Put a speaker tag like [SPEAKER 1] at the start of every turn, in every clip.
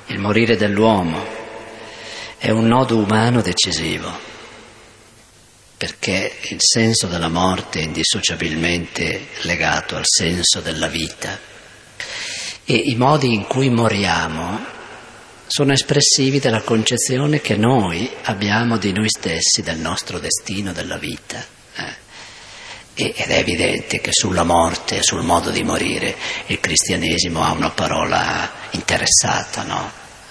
[SPEAKER 1] Il morire dell'uomo è un nodo umano decisivo, perché il senso della morte è indissociabilmente legato al senso della vita e i modi in cui moriamo sono espressivi della concezione che noi abbiamo di noi stessi, del nostro destino, della vita. Ed è evidente che sulla morte, sul modo di morire, il cristianesimo ha una parola interessata, no?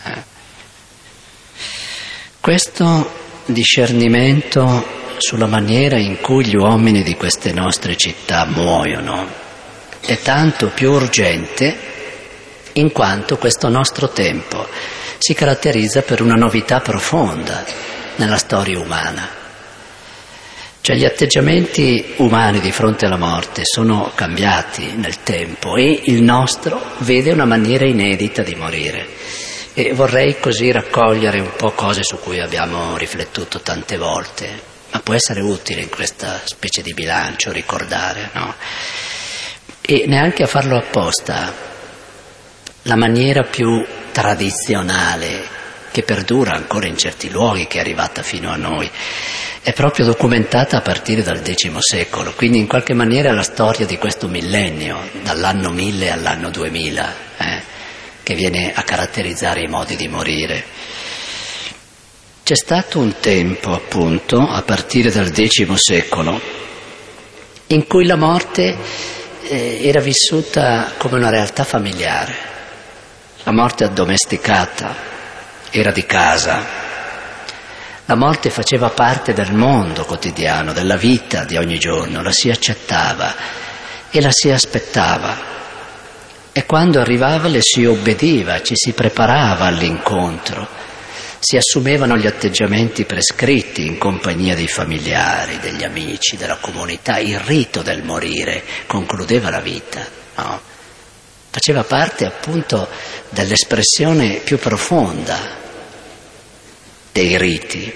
[SPEAKER 1] Questo discernimento sulla maniera in cui gli uomini di queste nostre città muoiono è tanto più urgente in quanto questo nostro tempo si caratterizza per una novità profonda nella storia umana. Cioè gli atteggiamenti umani di fronte alla morte sono cambiati nel tempo e il nostro vede una maniera inedita di morire. E vorrei così raccogliere un po' cose su cui abbiamo riflettuto tante volte, ma può essere utile in questa specie di bilancio ricordare, no? E neanche a farlo apposta, la maniera più tradizionale che perdura ancora in certi luoghi, che è arrivata fino a noi, è proprio documentata a partire dal X secolo, quindi in qualche maniera è la storia di questo millennio, dall'anno 1000 all'anno 2000, che viene a caratterizzare i modi di morire. C'è stato un tempo, appunto, a partire dal X secolo, in cui la morte era vissuta come una realtà familiare. La morte addomesticata era di casa. La morte faceva parte del mondo quotidiano, della vita di ogni giorno, la si accettava e la si aspettava. E quando arrivava le si obbediva, ci si preparava all'incontro, si assumevano gli atteggiamenti prescritti in compagnia dei familiari, degli amici, della comunità. Il rito del morire concludeva la vita, no? Faceva parte appunto dell'espressione più profonda dei riti.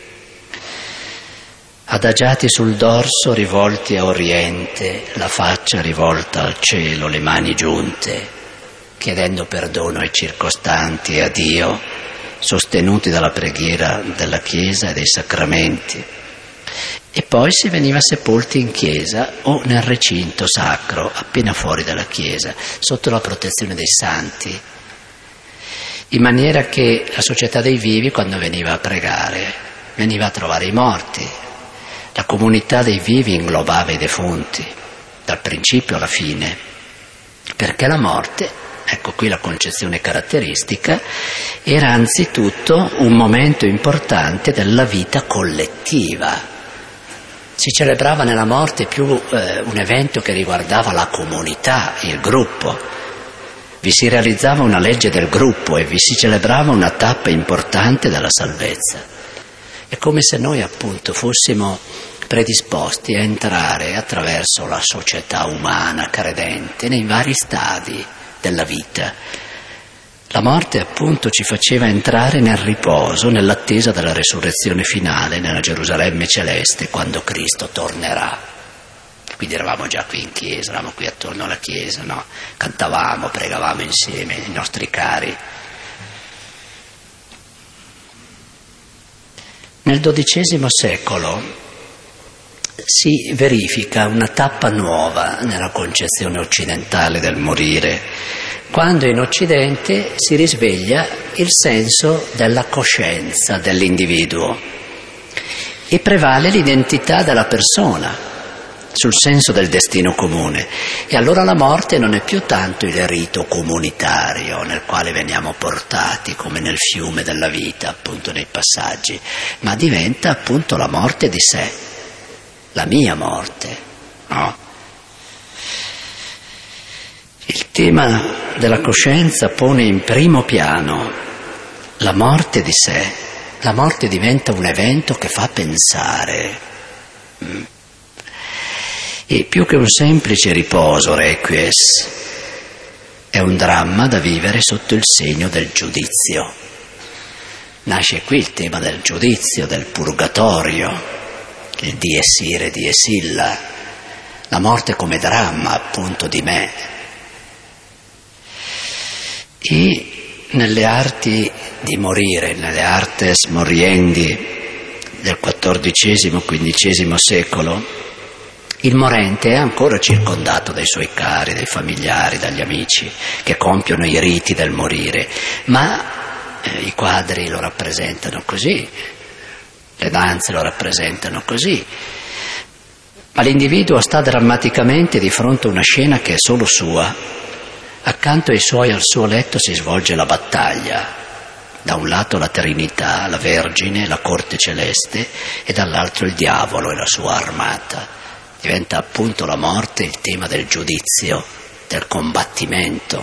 [SPEAKER 1] Adagiati sul dorso, rivolti a oriente, la faccia rivolta al cielo, le mani giunte, chiedendo perdono ai circostanti e a Dio, sostenuti dalla preghiera della Chiesa e dei sacramenti. E poi si veniva sepolti in chiesa o nel recinto sacro, appena fuori dalla chiesa, sotto la protezione dei santi, in maniera che la società dei vivi, quando veniva a pregare, veniva a trovare i morti. La comunità dei vivi inglobava i defunti, dal principio alla fine, perché la morte, ecco qui la concezione caratteristica, era anzitutto un momento importante della vita collettiva. Si celebrava nella morte più un evento che riguardava la comunità, il gruppo. Vi si realizzava una legge del gruppo e vi si celebrava una tappa importante della salvezza. È come se noi appunto fossimo predisposti a entrare attraverso la società umana credente nei vari stadi della vita. La morte appunto ci faceva entrare nel riposo, nell'attesa della resurrezione finale, nella Gerusalemme celeste, quando Cristo tornerà. Quindi eravamo già qui in chiesa, eravamo qui attorno alla chiesa, no? Cantavamo, pregavamo insieme, i nostri cari. Nel XII secolo si verifica una tappa nuova nella concezione occidentale del morire, quando in Occidente si risveglia il senso della coscienza dell'individuo e prevale l'identità della persona sul senso del destino comune. E allora la morte non è più tanto il rito comunitario nel quale veniamo portati come nel fiume della vita, appunto nei passaggi, ma diventa appunto la morte di sé, la mia morte, no? Il tema della coscienza pone in primo piano la morte di sé. La morte diventa un evento che fa pensare. E più che un semplice riposo, requies, è un dramma da vivere sotto il segno del giudizio. Nasce qui il tema del giudizio, del purgatorio, il dies irae, dies illa, la morte come dramma appunto di me. E nelle arti di morire, nelle artes moriendi del XIV-XV secolo, il morente è ancora circondato dai suoi cari, dai familiari, dagli amici che compiono i riti del morire, ma i quadri lo rappresentano così, le danze lo rappresentano così, ma l'individuo sta drammaticamente di fronte a una scena che è solo sua. Accanto ai suoi al suo letto si svolge la battaglia, da un lato la Trinità, la Vergine, la corte celeste, e dall'altro il diavolo e la sua armata. Diventa appunto la morte il tema del giudizio, del combattimento.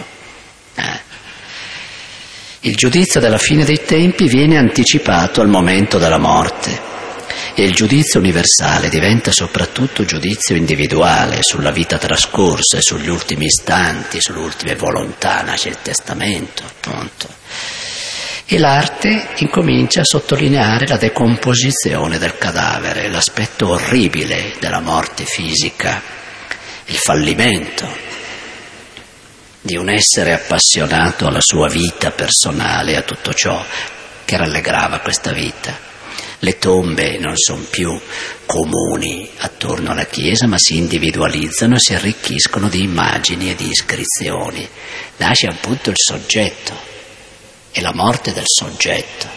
[SPEAKER 1] Il giudizio della fine dei tempi viene anticipato al momento della morte e il giudizio universale diventa soprattutto giudizio individuale sulla vita trascorsa e sugli ultimi istanti, sulle ultime volontà. Nasce il testamento, appunto. E l'arte incomincia a sottolineare la decomposizione del cadavere, l'aspetto orribile della morte fisica, il fallimento di un essere appassionato alla sua vita personale, a tutto ciò che rallegrava questa vita. Le tombe non sono più comuni attorno alla Chiesa, ma si individualizzano e si arricchiscono di immagini e di iscrizioni. Nasce appunto il soggetto e la morte del soggetto.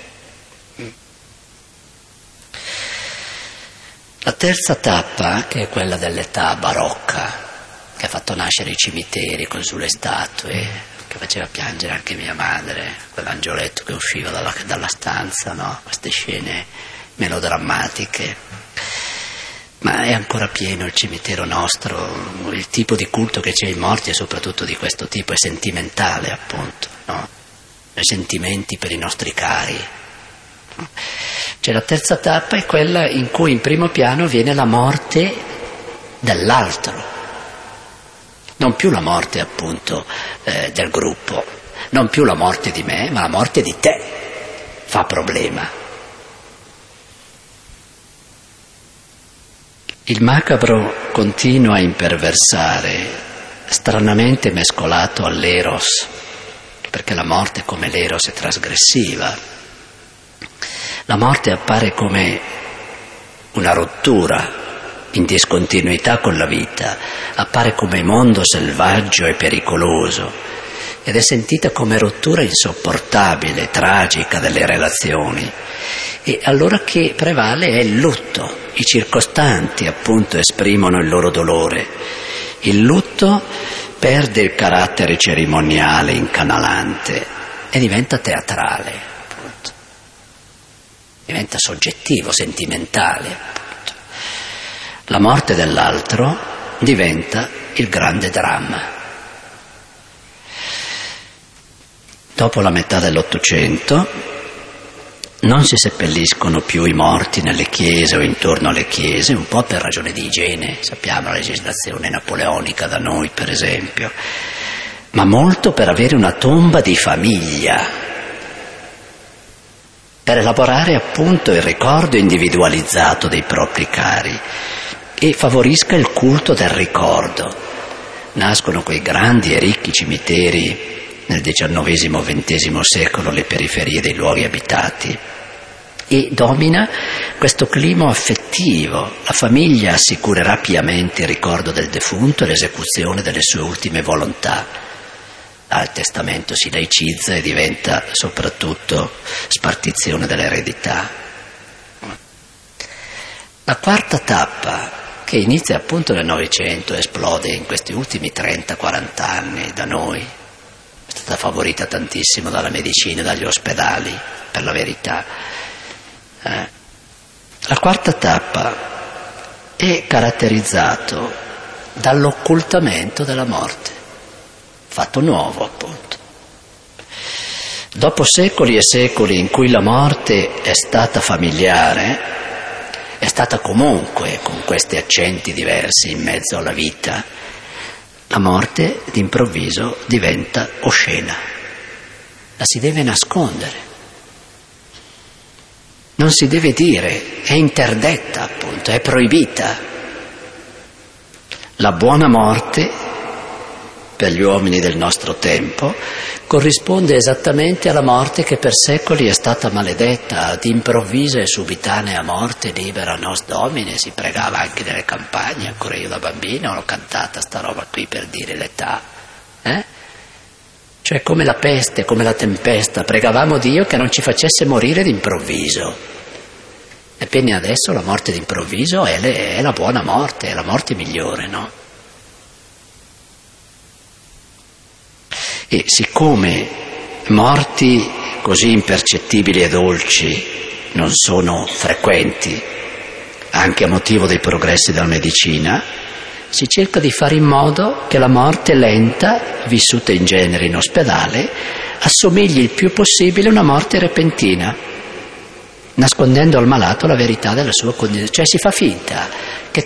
[SPEAKER 1] La terza tappa, che è quella dell'età barocca, che ha fatto nascere i cimiteri con sulle statue, che faceva piangere anche mia madre, quell'angioletto che usciva dalla stanza, no? Queste scene melodrammatiche. Ma è ancora pieno il cimitero nostro, il tipo di culto che c'è ai morti è soprattutto di questo tipo, è sentimentale appunto, no? Sentimenti per i nostri cari. Cioè la terza tappa è quella in cui in primo piano viene la morte dell'altro, non più la morte appunto del gruppo, non più la morte di me, ma la morte di te fa problema. Il macabro continua a imperversare, stranamente mescolato all'eros, perché la morte come l'eros è trasgressiva. La morte appare come una rottura in discontinuità con la vita, appare come mondo selvaggio e pericoloso ed è sentita come rottura insopportabile, tragica delle relazioni. E allora che prevale è il lutto. I circostanti appunto esprimono il loro dolore. Il lutto perde il carattere cerimoniale, incanalante e diventa teatrale, appunto. Diventa soggettivo, sentimentale, appunto. La morte dell'altro diventa il grande dramma. Dopo la metà dell'Ottocento non si seppelliscono più i morti nelle chiese o intorno alle chiese, un po' per ragione di igiene, sappiamo la legislazione napoleonica da noi per esempio, ma molto per avere una tomba di famiglia, per elaborare appunto il ricordo individualizzato dei propri cari e favorisca il culto del ricordo. Nascono quei grandi e ricchi cimiteri nel XIX-XX secolo, le periferie dei luoghi abitati, e domina questo clima affettivo. La famiglia assicurerà piamente il ricordo del defunto e l'esecuzione delle sue ultime volontà. Il testamento si laicizza e diventa soprattutto spartizione dell'eredità. La quarta tappa, che inizia appunto nel Novecento, esplode in questi ultimi 30-40 anni da noi, è stata favorita tantissimo dalla medicina e dagli ospedali, per la verità. La quarta tappa è caratterizzato dall'occultamento della morte, fatto nuovo appunto. Dopo secoli e secoli in cui la morte è stata familiare, è stata comunque con questi accenti diversi in mezzo alla vita, la morte d'improvviso diventa oscena, la si deve nascondere. Non si deve dire, è interdetta appunto, è proibita. La buona morte per gli uomini del nostro tempo, corrisponde esattamente alla morte che per secoli è stata maledetta, ad improvvisa e subitanea morte libera nos domine, si pregava anche nelle campagne, ancora io da bambino l'ho cantata sta roba qui per dire l'età, Cioè come la peste, come la tempesta, pregavamo Dio che non ci facesse morire d'improvviso. Ebbene adesso la morte d'improvviso è la buona morte, è la morte migliore, no? E siccome morti così impercettibili e dolci non sono frequenti, anche a motivo dei progressi della medicina, si cerca di fare in modo che la morte lenta, vissuta in genere in ospedale, assomigli il più possibile a una morte repentina, nascondendo al malato la verità della sua condizione. Cioè si fa finta che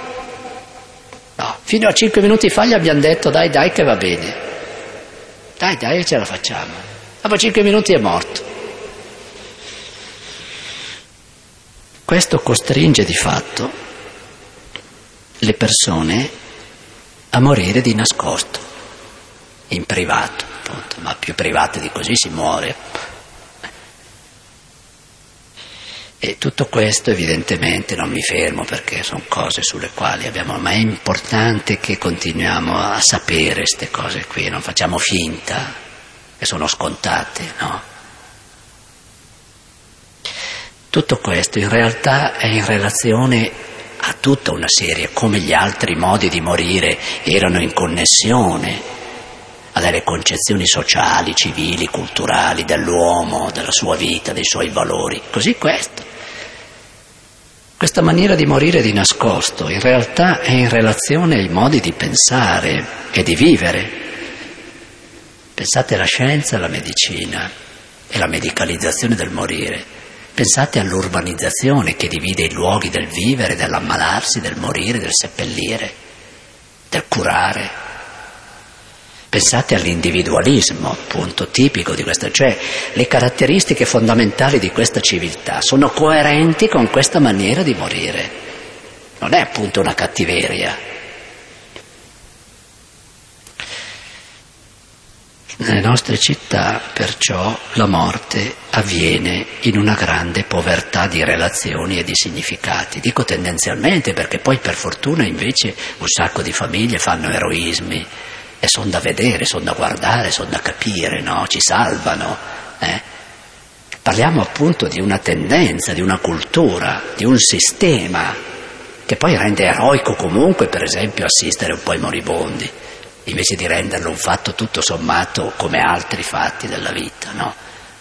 [SPEAKER 1] fino a 5 minuti fa gli abbiamo detto dai che va bene, dai ce la facciamo, dopo 5 minuti è morto. Questo costringe di fatto le persone a morire di nascosto, in privato, appunto, ma più private di così si muore. E tutto questo evidentemente non mi fermo perché sono cose sulle quali ma è importante che continuiamo a sapere queste cose qui, non facciamo finta che sono scontate, no? Tutto questo in realtà è in relazione a tutta una serie, come gli altri modi di morire erano in connessione a delle concezioni sociali, civili, culturali dell'uomo, della sua vita, dei suoi valori. Così questa maniera di morire di nascosto in realtà è in relazione ai modi di pensare e di vivere. Pensate alla scienza, alla medicina e la medicalizzazione del morire. Pensate all'urbanizzazione che divide i luoghi del vivere, dell'ammalarsi, del morire, del seppellire, del curare. Pensate all'individualismo, appunto, tipico di questa, cioè le caratteristiche fondamentali di questa civiltà sono coerenti con questa maniera di morire. Non è appunto una cattiveria. Nelle nostre città, perciò, la morte avviene in una grande povertà di relazioni e di significati. Dico tendenzialmente perché poi per fortuna invece un sacco di famiglie fanno eroismi e sono da vedere, sono da guardare, sono da capire, no? Ci salvano. Parliamo appunto di una tendenza, di una cultura, di un sistema che poi rende eroico comunque, per esempio, assistere un po' ai moribondi, invece di renderlo un fatto tutto sommato come altri fatti della vita, no?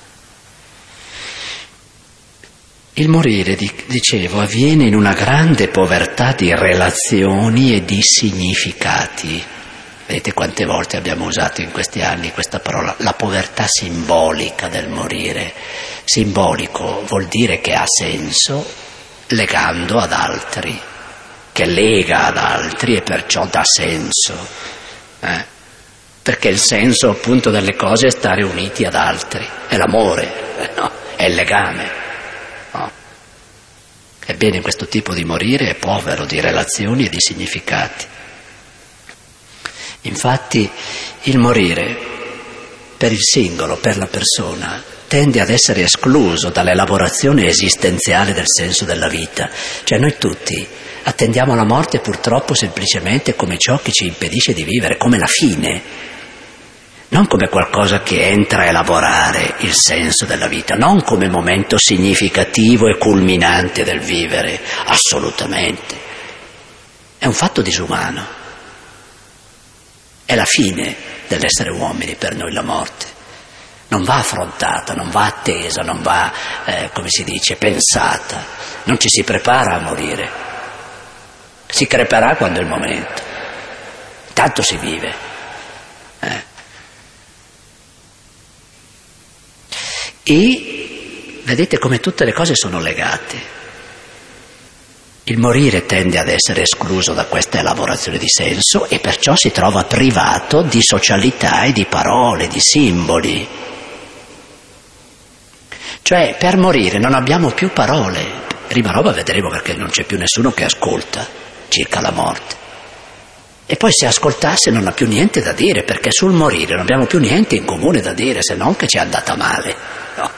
[SPEAKER 1] Il morire, dicevo, avviene in una grande povertà di relazioni e di significati. Vedete quante volte abbiamo usato in questi anni questa parola, la povertà simbolica del morire. Simbolico vuol dire che ha senso legando ad altri, che lega ad altri e perciò dà senso. Perché il senso appunto delle cose è stare uniti ad altri, è l'amore, no? È il legame, no? Ebbene questo tipo di morire è povero di relazioni e di significati. Infatti il morire per il singolo, per la persona, tende ad essere escluso dall'elaborazione esistenziale del senso della vita. Cioè noi tutti attendiamo la morte purtroppo semplicemente come ciò che ci impedisce di vivere, come la fine, non come qualcosa che entra a elaborare il senso della vita, non come momento significativo e culminante del vivere, assolutamente. È un fatto disumano. È la fine dell'essere uomini per noi la morte. Non va affrontata, non va attesa, non va, pensata. Non ci si prepara a morire. Si creperà quando è il momento. Tanto si vive. E vedete come tutte le cose sono legate. Il morire tende ad essere escluso da questa elaborazione di senso e perciò si trova privato di socialità e di parole, di simboli. Cioè per morire non abbiamo più parole. Prima roba vedremo perché non c'è più nessuno che ascolta circa la morte. E poi se ascoltasse non ha più niente da dire, perché sul morire non abbiamo più niente in comune da dire, se non che ci è andata male. No.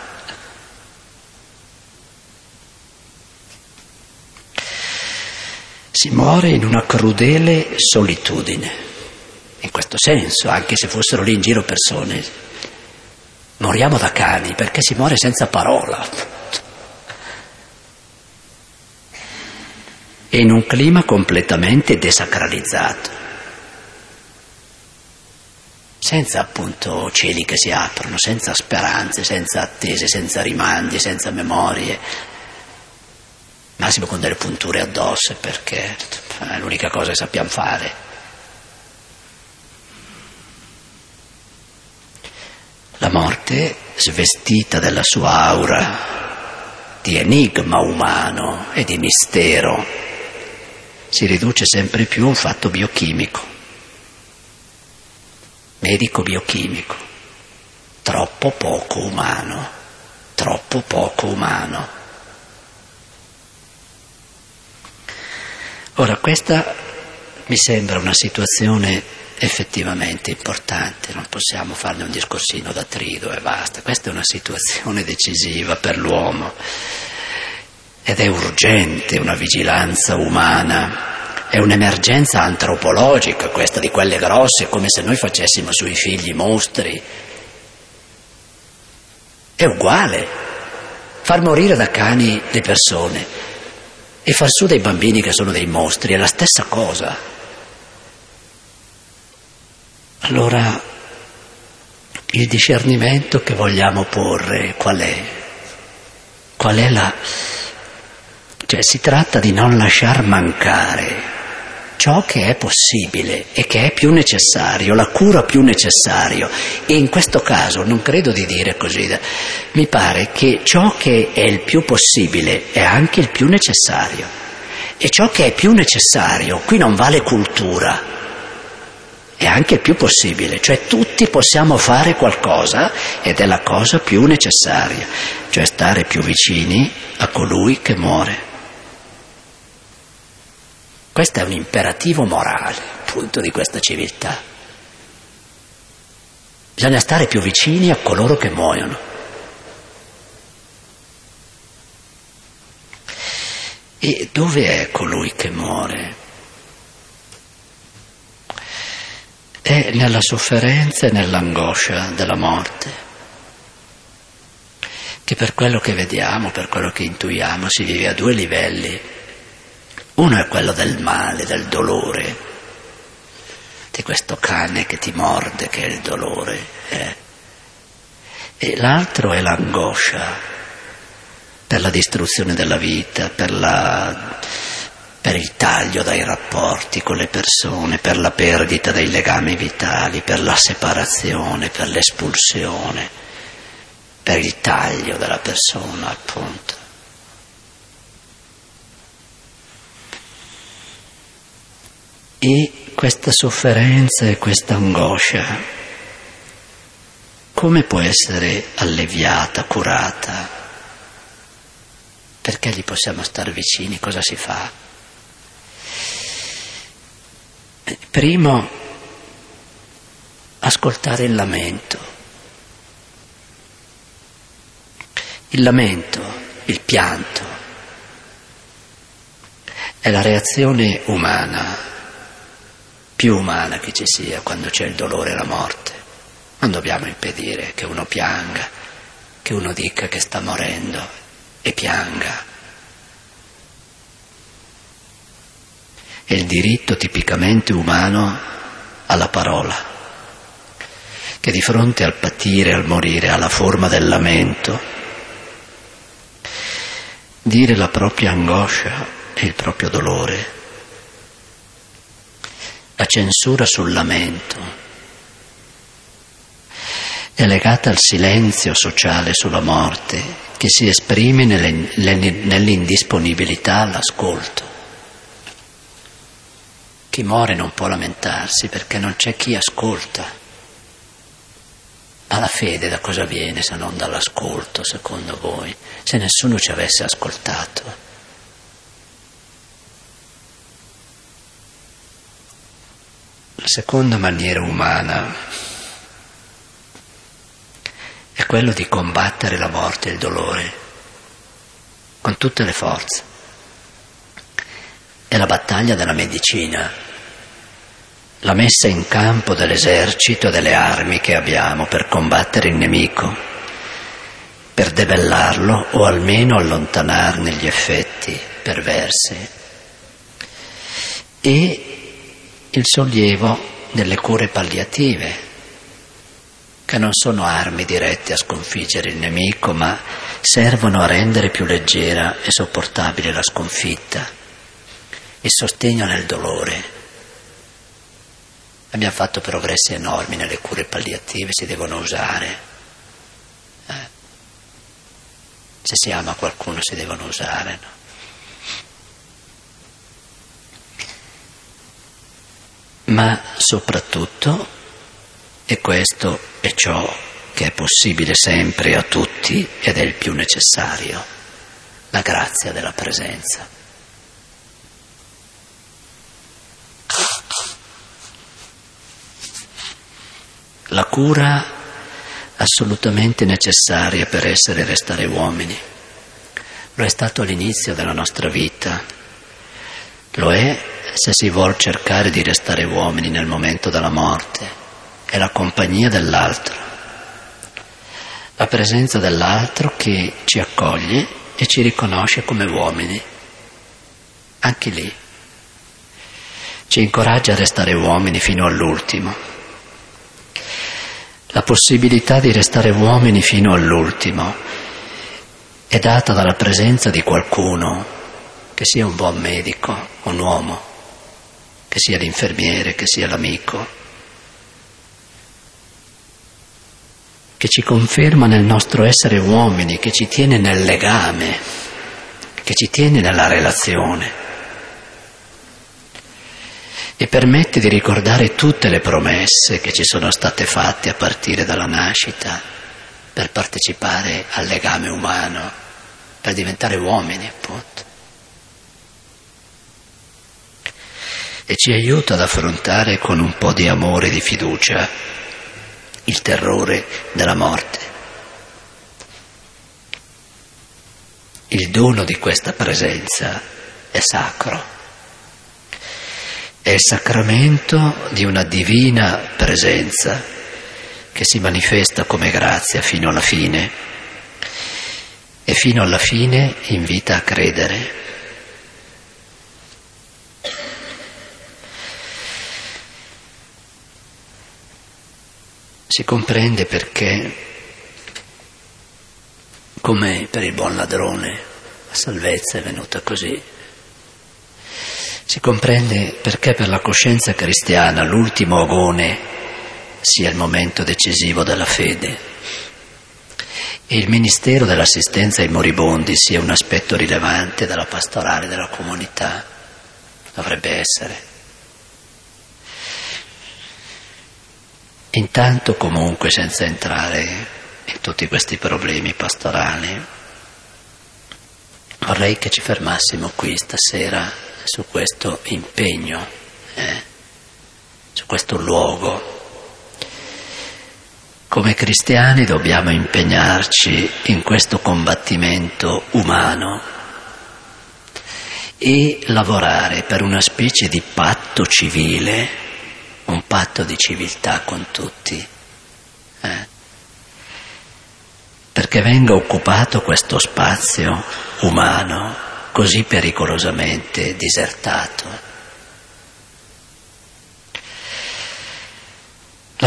[SPEAKER 1] Si muore in una crudele solitudine, in questo senso, anche se fossero lì in giro persone. Moriamo da cani perché si muore senza parola. E in un clima completamente desacralizzato, senza appunto cieli che si aprono, senza speranze, senza attese, senza rimandi, senza memorie, massimo con delle punture addosso, perché è l'unica cosa che sappiamo fare. La morte, svestita della sua aura di enigma umano e di mistero, si riduce sempre più a un fatto biochimico, medico-biochimico, troppo poco umano, troppo poco umano. Ora, questa mi sembra una situazione effettivamente importante, non possiamo farne un discorsino da trido e basta, questa è una situazione decisiva per l'uomo. Ed è urgente una vigilanza umana, è un'emergenza antropologica questa, di quelle grosse, come se noi facessimo sui figli mostri. È uguale, far morire da cani le persone e far su dei bambini che sono dei mostri, è la stessa cosa. Allora, il discernimento che vogliamo porre qual è? Qual è la... Cioè si tratta di non lasciar mancare ciò che è possibile e che è più necessario, la cura più necessaria. E in questo caso non credo di dire così, mi pare che ciò che è il più possibile è anche il più necessario. E ciò che è più necessario, qui non vale cultura, è anche il più possibile, cioè tutti possiamo fare qualcosa ed è la cosa più necessaria, cioè stare più vicini a colui che muore. Questo è un imperativo morale, appunto, di questa civiltà. Bisogna stare più vicini a coloro che muoiono. E dove è colui che muore? È nella sofferenza e nell'angoscia della morte, che per quello che vediamo, per quello che intuiamo, si vive a due livelli. Uno è quello del male, del dolore, di questo cane che ti morde, che è il dolore, e l'altro è l'angoscia per la distruzione della vita, per il taglio dai rapporti con le persone, per la perdita dei legami vitali, per la separazione, per l'espulsione, per il taglio della persona, appunto. E questa sofferenza e questa angoscia, come può essere alleviata, curata? Perché gli possiamo stare vicini? Cosa si fa? Primo, ascoltare il lamento. Il lamento, il pianto, è la reazione umana, più umana che ci sia quando c'è il dolore e la morte. Non dobbiamo impedire che uno pianga, che uno dica che sta morendo e pianga. È il diritto tipicamente umano alla parola, che di fronte al patire, al morire, alla forma del lamento, dire la propria angoscia e il proprio dolore. La censura sul lamento è legata al silenzio sociale sulla morte che si esprime nell'indisponibilità all'ascolto. Chi muore non può lamentarsi perché non c'è chi ascolta. Ma la fede da cosa viene se non dall'ascolto, secondo voi? Se nessuno ci avesse ascoltato. seconda maniera umana è quello di combattere la morte e il dolore con tutte le forze. È la battaglia della medicina, la messa in campo dell'esercito e delle armi che abbiamo per combattere il nemico, per debellarlo o almeno allontanarne gli effetti perversi, e il sollievo delle cure palliative, che non sono armi dirette a sconfiggere il nemico, ma servono a rendere più leggera e sopportabile la sconfitta, il sostegno nel dolore. Abbiamo fatto progressi enormi nelle cure palliative, si devono usare. Se si ama qualcuno si devono usare, no? Ma soprattutto, e questo è ciò che è possibile sempre a tutti ed è il più necessario, la grazia della presenza. La cura assolutamente necessaria per essere e restare uomini. Lo è stato all'inizio della nostra vita, lo è se si vuol cercare di restare uomini nel momento della morte. È la compagnia dell'altro, la presenza dell'altro che ci accoglie e ci riconosce come uomini. Anche lì ci incoraggia a restare uomini fino all'ultimo. La possibilità di restare uomini fino all'ultimo è data dalla presenza di qualcuno, che sia un buon medico, un uomo, che sia l'infermiere, che sia l'amico, che ci conferma nel nostro essere uomini, che ci tiene nel legame, che ci tiene nella relazione e permette di ricordare tutte le promesse che ci sono state fatte a partire dalla nascita per partecipare al legame umano, per diventare uomini, appunto. E ci aiuta ad affrontare con un po' di amore e di fiducia il terrore della morte. Il dono di questa presenza è sacro, è il sacramento di una divina presenza che si manifesta come grazia fino alla fine e fino alla fine invita a credere. Si comprende perché, come per il buon ladrone, la salvezza è venuta così. Si comprende perché per la coscienza cristiana l'ultimo agone sia il momento decisivo della fede e il ministero dell'assistenza ai moribondi sia un aspetto rilevante della pastorale della comunità. Dovrebbe essere. Intanto, comunque, senza entrare in tutti questi problemi pastorali, vorrei che ci fermassimo qui stasera su questo impegno, su questo luogo. Come cristiani dobbiamo impegnarci in questo combattimento umano e lavorare per una specie di patto civile, un patto di civiltà con tutti, perché venga occupato questo spazio umano così pericolosamente disertato. La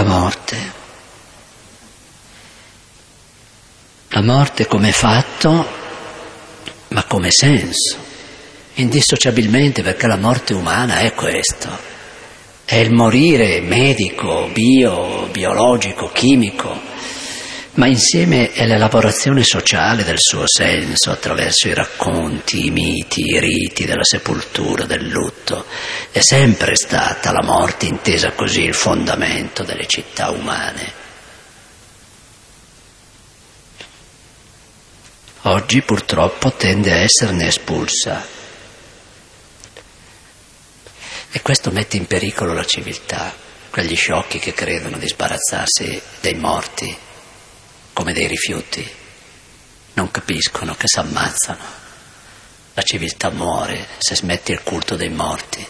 [SPEAKER 1] morte come fatto, ma come senso, indissociabilmente, perché la morte umana è questo. È il morire medico, biologico, chimico, ma insieme è l'elaborazione sociale del suo senso attraverso i racconti, i miti, i riti della sepoltura, del lutto. È sempre stata la morte intesa così il fondamento delle città umane. Oggi purtroppo tende a esserne espulsa. E questo mette in pericolo la civiltà. quegli sciocchi che credono di sbarazzarsi dei morti come dei rifiuti, non capiscono che si ammazzano. La civiltà muore se smetti il culto dei morti.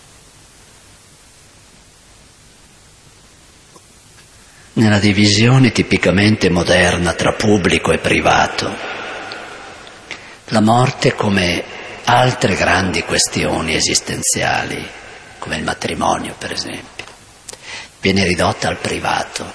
[SPEAKER 1] Nella divisione tipicamente moderna tra pubblico e privato, la morte, come altre grandi questioni esistenziali, come il matrimonio per esempio, viene ridotta al privato.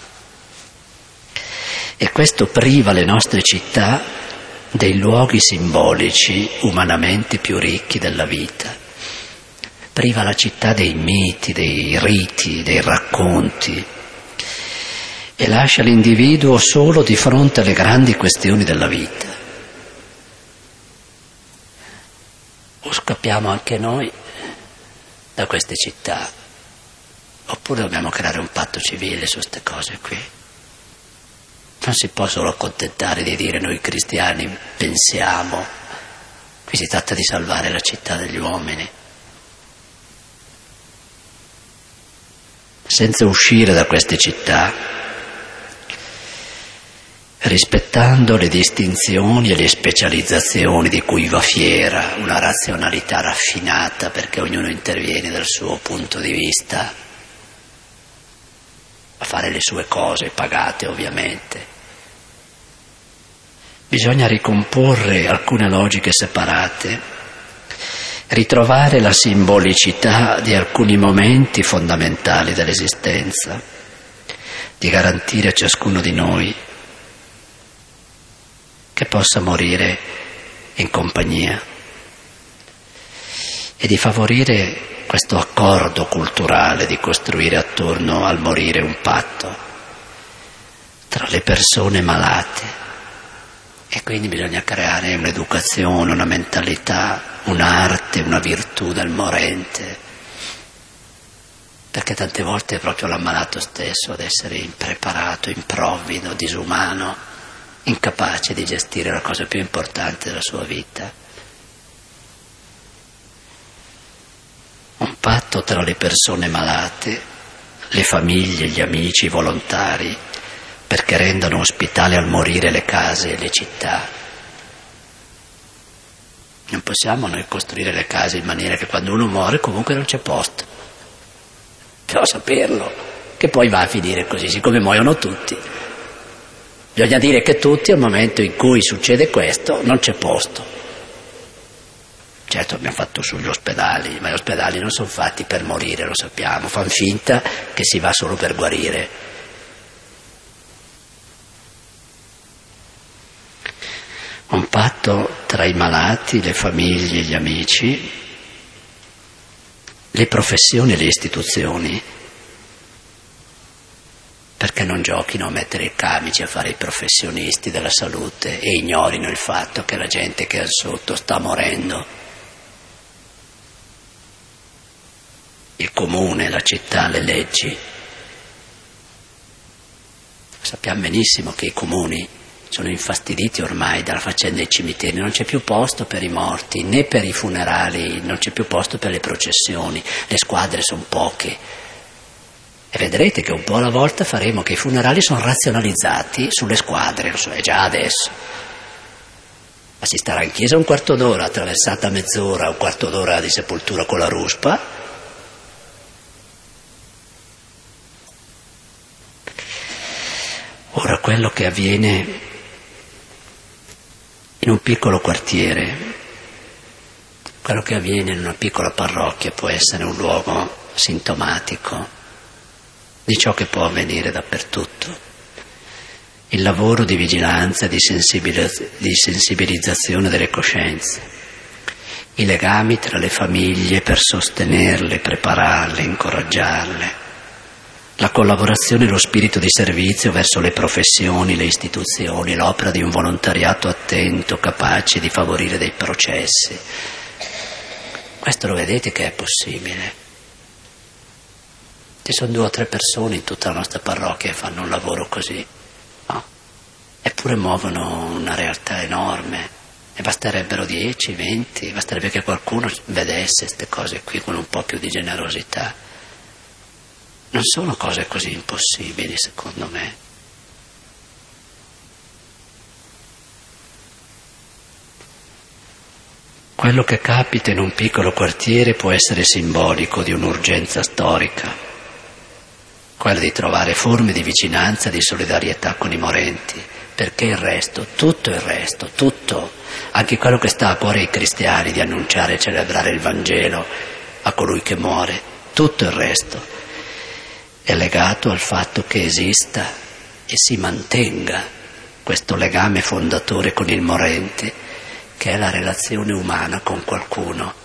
[SPEAKER 1] E questo priva le nostre città dei luoghi simbolici umanamente più ricchi della vita. Priva la città dei miti, dei riti, dei racconti, e lascia l'individuo solo di fronte alle grandi questioni della vita. O scappiamo anche noi da queste città, oppure dobbiamo creare un patto civile su queste cose qui. Non si può solo accontentare di dire noi cristiani pensiamo, qui si tratta di salvare la città degli uomini. Senza uscire da queste città, rispettando le distinzioni e le specializzazioni di cui va fiera una razionalità raffinata, perché ognuno interviene dal suo punto di vista a fare le sue cose, pagate ovviamente. Bisogna ricomporre alcune logiche separate, ritrovare la simbolicità di alcuni momenti fondamentali dell'esistenza, di garantire a ciascuno di noi che possa morire in compagnia e di favorire questo accordo culturale, di costruire attorno al morire un patto tra le persone malate. E quindi bisogna creare un'educazione, una mentalità, un'arte, una virtù del morente, perché tante volte è proprio l'ammalato stesso ad essere impreparato, improvvido, disumano, incapace di gestire la cosa più importante della sua vita. Un patto tra le persone malate, le famiglie, gli amici, i volontari, perché rendano ospitali al morire le case e le città. Non possiamo noi costruire le case in maniera che quando uno muore comunque non c'è posto. Bisogna saperlo, che poi va a finire così, siccome muoiono tutti. Bisogna dire che tutti, al momento in cui succede questo, non c'è posto. Certo abbiamo fatto sugli ospedali, ma gli ospedali non sono fatti per morire, lo sappiamo, fanno finta che si va solo per guarire. Un patto tra i malati, le famiglie, gli amici, le professioni e le istituzioni, perché non giochino a mettere i camici a fare i professionisti della salute e ignorino il fatto che la gente che è al sotto sta morendo. Il comune, la città, le leggi. Sappiamo benissimo che i comuni sono infastiditi ormai dalla faccenda dei cimiteri, non c'è più posto per i morti, né per i funerali, non c'è più posto per le processioni, le squadre sono poche. E vedrete che un po' alla volta faremo che i funerali sono razionalizzati sulle squadre, lo so, è già adesso. Ma si starà in chiesa un quarto d'ora, attraversata mezz'ora, un quarto d'ora di sepoltura con la ruspa. Ora quello che avviene in un piccolo quartiere, quello che avviene in una piccola parrocchia può essere un luogo sintomatico di ciò che può avvenire dappertutto. Il lavoro di vigilanza, di sensibilizzazione delle coscienze, i legami tra le famiglie per sostenerle, prepararle, incoraggiarle, la collaborazione e lo spirito di servizio verso le professioni, le istituzioni, l'opera di un volontariato attento, capace di favorire dei processi. Questo lo vedete che è possibile. Ci sono 2 o 3 persone in tutta la nostra parrocchia che fanno un lavoro così, no? Eppure muovono una realtà enorme. E basterebbero 10, 20, basterebbe che qualcuno vedesse queste cose qui con un po' più di generosità. non sono cose così impossibili, secondo me. Quello che capita in un piccolo quartiere può essere simbolico di un'urgenza storica, quella di trovare forme di vicinanza, di solidarietà con i morenti, perché il resto, tutto, anche quello che sta a cuore ai cristiani di annunciare e celebrare il Vangelo a colui che muore, tutto il resto è legato al fatto che esista e si mantenga questo legame fondatore con il morente, che è la relazione umana con qualcuno